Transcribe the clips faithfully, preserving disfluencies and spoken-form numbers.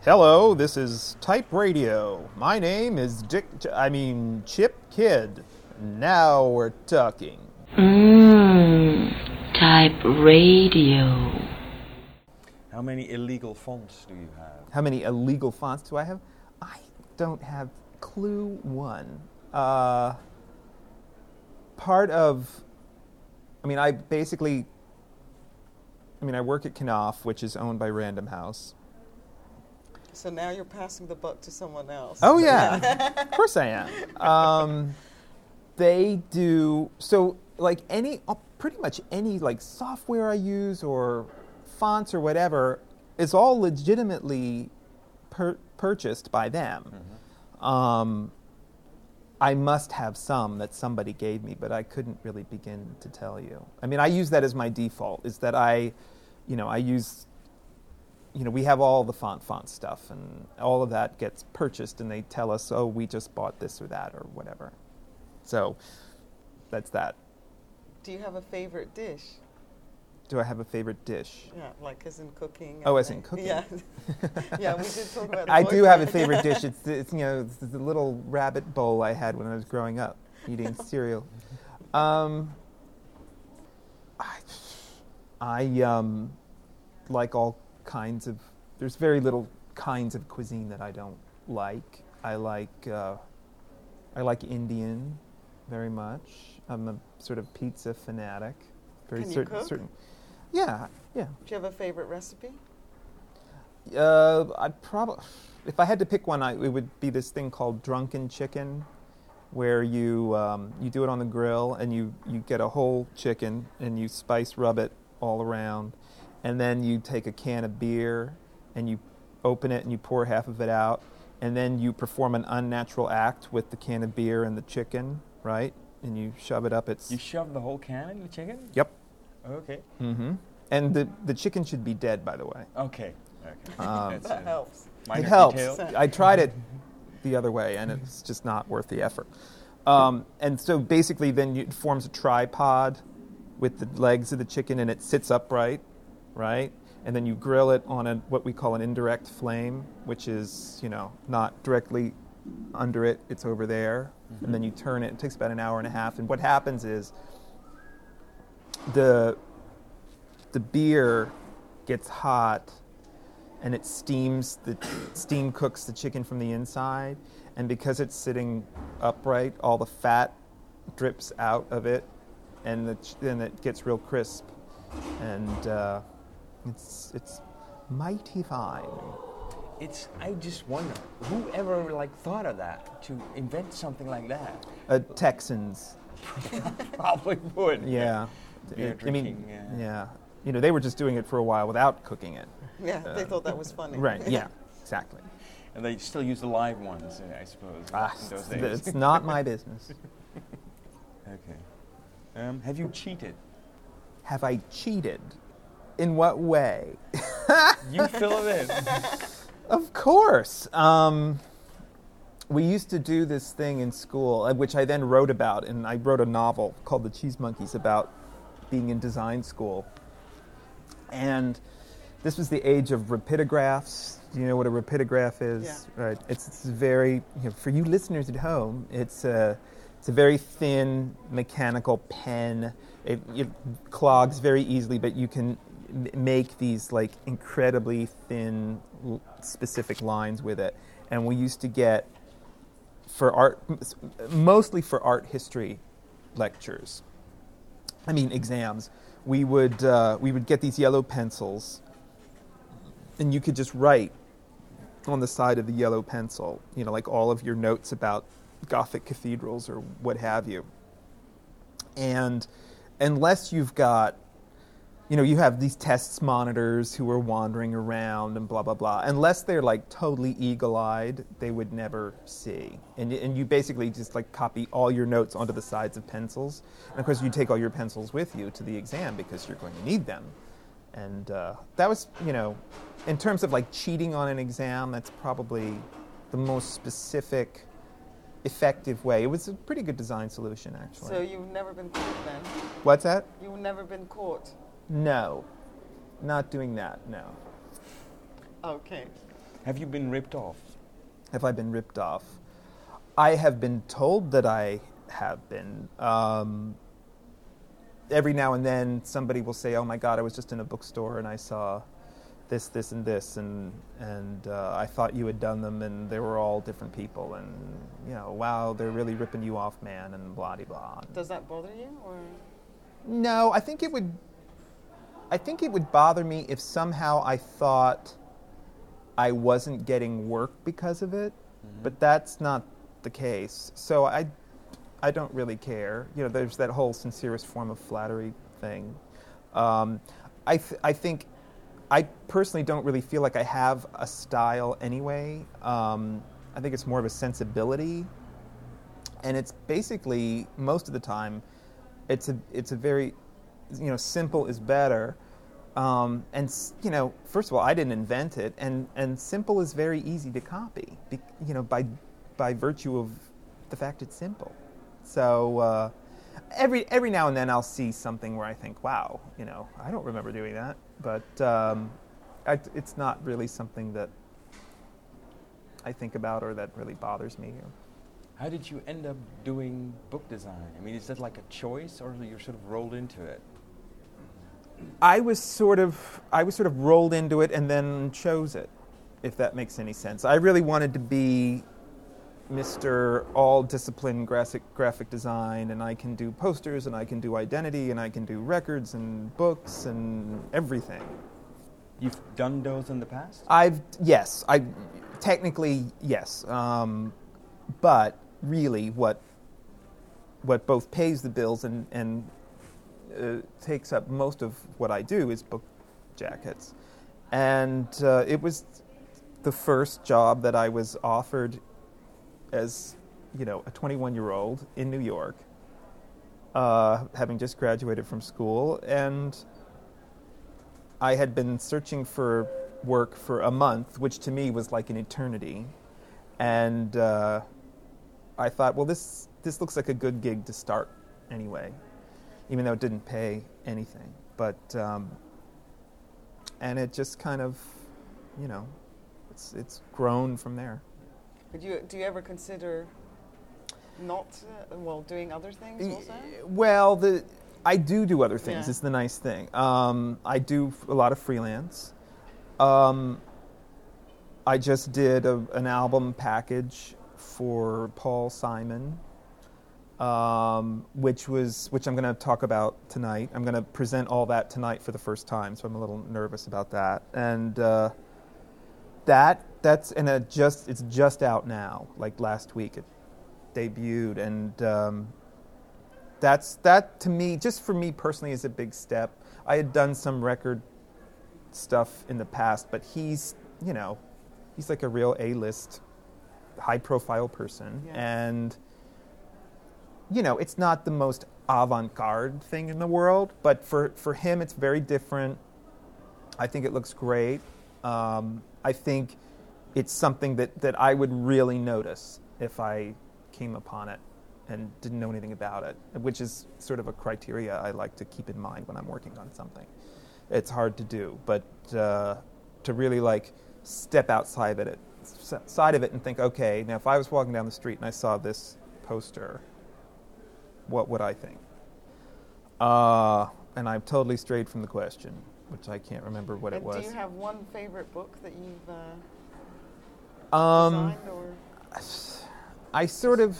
Hello, this is Type Radio. My name is Dick, I mean, Chip Kidd. Now we're talking. Mmm, Type Radio. How many illegal fonts do you have? How many illegal fonts do I have? I don't have clue one. Uh, part of, I mean, I basically, I mean, I work at Knopf, which is owned by Random House. So now you're passing the buck to someone else. Oh, yeah. Of course I am. Um, they do, so like any, uh, pretty much any like software I use or fonts or whatever is all legitimately per- purchased by them. Mm-hmm. Um, I must have some that somebody gave me, but I couldn't really begin to tell you. I mean, I use that as my default, is that I, you know, I use... You know, we have all the font font stuff, and all of that gets purchased, and they tell us, oh, we just bought this or that or whatever. So that's that. Do you have a favorite dish? Do I have a favorite dish? Yeah, like as in cooking. Oh, as in cooking. Yeah, yeah. We did talk about. The I do have a boyfriend. favorite dish. It's, it's you know, it's the little rabbit bowl I had when I was growing up, eating cereal. Um, I, I um, like all. kinds of, there's very little kinds of cuisine that I don't like. I like, uh, I like Indian very much. I'm a sort of pizza fanatic. Very Can you certain, cook? certain. Yeah, yeah. Do you have a favorite recipe? Uh, I'd probably, if I had to pick one, I, it would be this thing called drunken chicken, where you um, you do it on the grill and you, you get a whole chicken and you spice rub it all around. And then you take a can of beer and you open it and you pour half of it out. And then you perform an unnatural act with the can of beer and the chicken, right? And you shove it up its... You shove the whole can in the chicken? Yep. Okay. Mm-hmm. And the, the chicken should be dead, by the way. Okay. Okay. Um, That's That a helps. minor it helps. detail. I tried it the other way, and it's just not worth the effort. Um, and so basically then you, it forms a tripod with the legs of the chicken, and it sits upright. Right? And then you grill it on a what we call an indirect flame, which is, you know, not directly under it, it's over there. Mm-hmm. And then you turn it. It takes about an hour and a half. And what happens is the the beer gets hot and it steams the steam cooks the chicken from the inside. And because it's sitting upright, all the fat drips out of it, and the ch- then it gets real crisp. And uh, It's it's mighty fine. It's. I just wonder who ever like thought of that to invent something like that. Uh, Texans, Probably would. yeah. Beer I drinking, mean, yeah. yeah. You know, they were just doing it for a while without cooking it. Yeah, they Uh, thought that was funny. Right. Yeah. Exactly. And they still use the live ones, uh, I suppose. Ah, in those it's, days. it's not my business. Okay. Um, have you cheated? Have I cheated? In what way? You fill it in. Of course. Um, we used to do this thing in school, uh, which I then wrote about, and I wrote a novel called The Cheese Monkeys about being in design school. And this was the age of rapidographs. Do you know what a rapidograph is? Yeah. Right. It's, it's very, you know, for you listeners at home, it's a, it's a very thin mechanical pen. It, it clogs very easily, but you can make these like incredibly thin l- specific lines with it. And we used to get for art, mostly for art history lectures, I mean exams, we would uh, we would get these yellow pencils, and you could just write on the side of the yellow pencil, you know, like all of your notes about Gothic cathedrals or what have you. And unless you've got, you know, you have these tests monitors who are wandering around and blah, blah, blah. Unless they're like totally eagle-eyed, they would never see. And, and you basically just like copy all your notes onto the sides of pencils. And of course you take all your pencils with you to the exam because you're going to need them. And uh, that was, you know, in terms of like cheating on an exam, that's probably the most specific, effective way. It was a pretty good design solution, actually. So you've never been caught then? What's that? You've never been caught? No, not doing that, no. Okay. Have you been ripped off? Have I been ripped off? I have been told that I have been. Um, every now and then somebody will say, oh my God, I was just in a bookstore and I saw this, this, and this, and and uh, I thought you had done them, and they were all different people, and, you know, wow, they're really ripping you off, man, and blah-de-blah. Does that bother you, or? No, I think it would, I think it would bother me if somehow I thought I wasn't getting work because of it, mm-hmm. but that's not the case. So I, I don't really care. You know, there's that whole sincerest form of flattery thing. Um, I th- I think I personally don't really feel like I have a style anyway. Um, I think it's more of a sensibility, and it's basically most of the time, it's a it's a very, you know, simple is better. Um, and, you know, first of all, I didn't invent it, and, and simple is very easy to copy, be, you know, by by virtue of the fact it's simple. So uh, every every now and then I'll see something where I think, wow, you know, I don't remember doing that. But um, I, it's not really something that I think about or that really bothers me. How did you end up doing book design? I mean, is that like a choice, or you're sort of rolled into it? I was sort of I was sort of rolled into it and then chose it, if that makes any sense. I really wanted to be Mister All-Discipline graphic graphic design, and I can do posters, and I can do identity, and I can do records and books and everything. You've done those in the past? I've yes, I technically yes, um, but really, what what both pays the bills and and Uh, takes up most of what I do is book jackets. And uh, it was the first job that I was offered as, you know, a twenty-one-year-old in New York, uh, having just graduated from school. And I had been searching for work for a month, which to me was like an eternity. And uh, I thought, well, this this looks like a good gig to start anyway, even though it didn't pay anything. But, um, and it just kind of, you know, it's it's grown from there. But you, do you ever consider not, uh, well, doing other things also? Well, the I do do other things. Yeah. It's the nice thing. Um, I do a lot of freelance. Um, I just did a, an album package for Paul Simon, Um, which was which I'm going to talk about tonight. I'm going to present all that tonight for the first time, so I'm a little nervous about that. And uh, that that's and it just it's just out now. Like last week, it debuted, and um, that's that to me, just for me personally, is a big step. I had done some record stuff in the past, but he's you know he's like a real A-list, high-profile person, Yeah. and you know, it's not the most avant-garde thing in the world, but for, for him, it's very different. I think it looks great. Um, I think it's something that, that I would really notice if I came upon it and didn't know anything about it, which is sort of a criteria I like to keep in mind when I'm working on something. It's hard to do, but uh, to really like step outside of it, side of it and think, okay, now if I was walking down the street and I saw this poster, what would I think? Uh, and I've totally strayed from the question, which I can't remember what And it was. do you have one favorite book that you've uh, Um, designed, or? I sort of,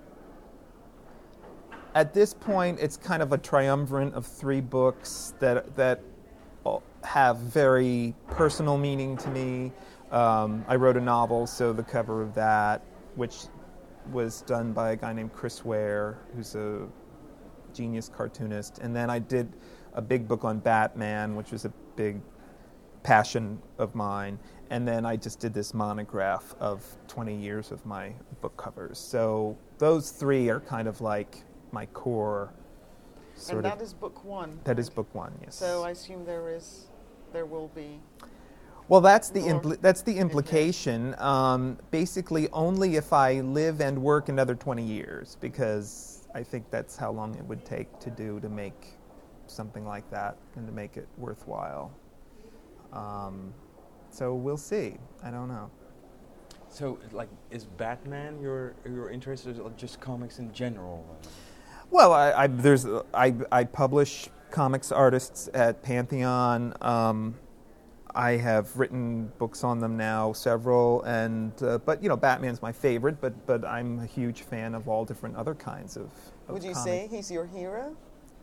at this point, it's kind of a triumvirate of three books that that have very personal meaning to me. Um, I wrote a novel, so the cover of that, which was done by a guy named Chris Ware, who's a genius cartoonist. And then I did a big book on Batman, which was a big passion of mine. And then I just did this monograph of twenty years of my book covers. So those three are kind of like my core sort And of... that is book one. That is book one, yes. So I assume there is, there will be... Well, that's the More impl- that's the in there. implication. Um, basically, only if I live and work another twenty years, because I think that's how long it would take to do to make something like that and to make it worthwhile. Um, so we'll see. I don't know. So, like, is Batman your your interest, or just comics in general? Well, I, I there's I I publish comics artists at Pantheon. Um, I have written books on them now, several, and uh, but you know, Batman's my favorite. But but I'm a huge fan of all different other kinds of. of Would you comic. say he's your hero?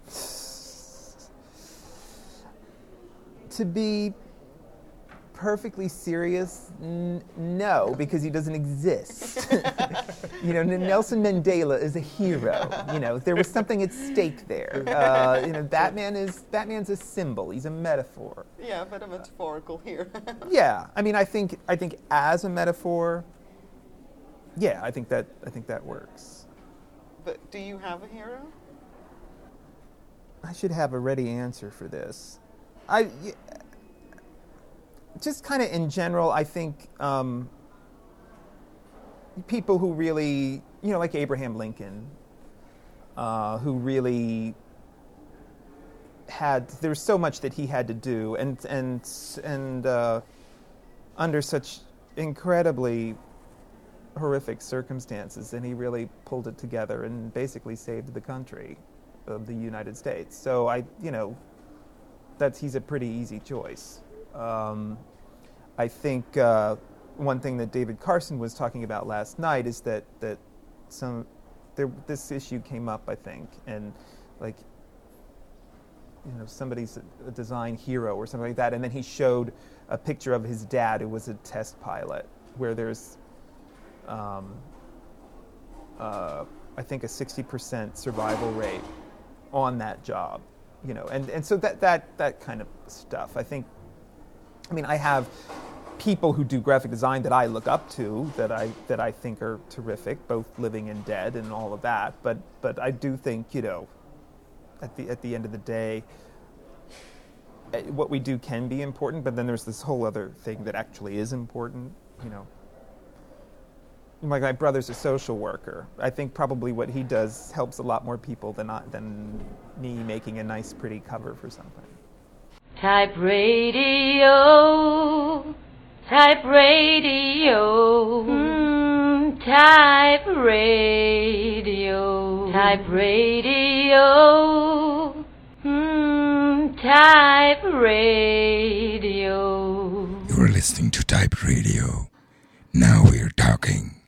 To be perfectly serious, n- no, because he doesn't exist. you know, N- Nelson Mandela is a hero. You know, there was something at stake there. Uh, you know, Batman is Batman's a symbol. He's a metaphor. Yeah, but a metaphorical hero. Yeah, I mean, I think I think as a metaphor, yeah, I think that I think that works. But do you have a hero? I should have a ready answer for this. I y- just kind of in general, I think um, people who really, you know, like Abraham Lincoln, uh, who really had, there was so much that he had to do, and and and uh, under such incredibly horrific circumstances, and he really pulled it together and basically saved the country of the United States. So I, you know, that's he's a pretty easy choice. Um, I think uh, one thing that David Carson was talking about last night is that that some there, this issue came up, I think, and like you know somebody's a, a design hero or something like that, and then he showed a picture of his dad who was a test pilot, where there's um, uh, I think a sixty percent survival rate on that job, you know, and, and so that, that that kind of stuff. I think, I mean, I have people who do graphic design that I look up to, that I that I think are terrific, both living and dead, and all of that. But but I do think, you know, at the at the end of the day, what we do can be important. But then there's this whole other thing that actually is important, you know. Like my brother's a social worker. I think probably what he does helps a lot more people than I, than me making a nice, pretty cover for something. Type radio, type radio, mm, type radio, type radio, mm, type radio. You're listening to Type Radio. Now we're talking.